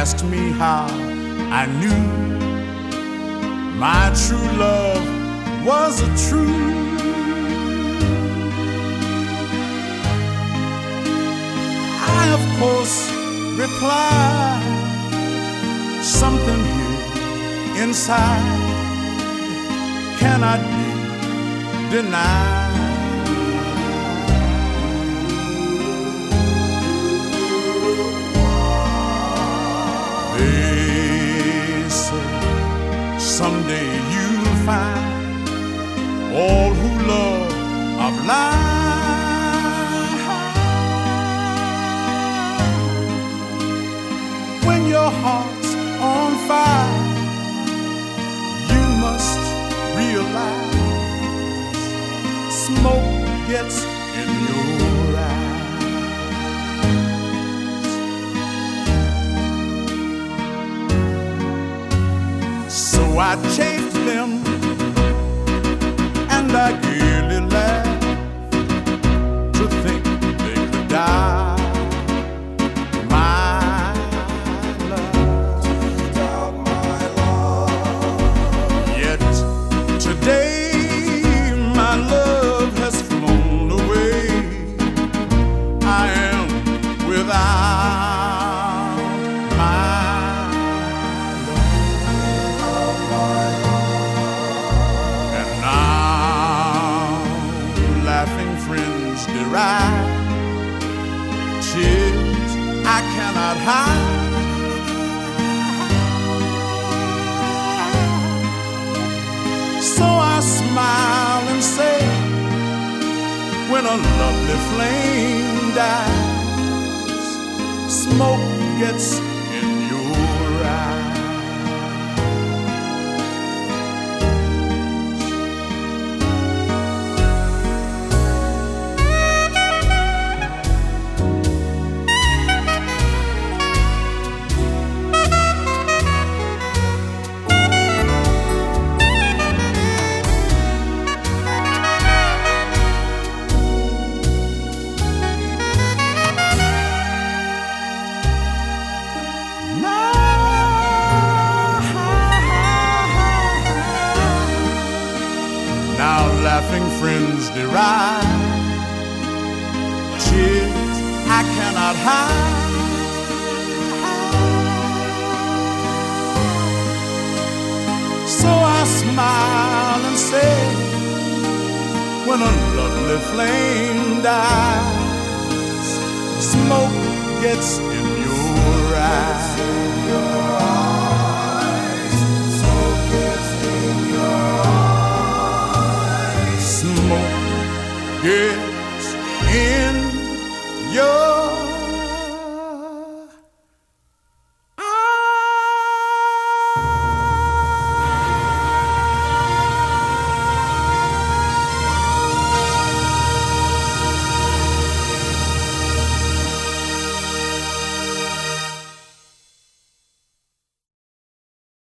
asked me how I knew my true love was a true. I, of course, replied, something here inside cannot be denied. They say someday you'll find all who love are blind. When your heart's on fire, you must realize smoke gets in your eyes. So I chased them and I gaily laughed to think they could die. My love, yet today my love has flown away. I am without my friends deride tears I cannot hide. So I smile and say, when a lovely flame dies, smoke gets in your eyes. Now laughing friends deride tears I cannot hide. So I smile and say, when a lovely flame dies, smoke gets in your eyes. Smoke gets in your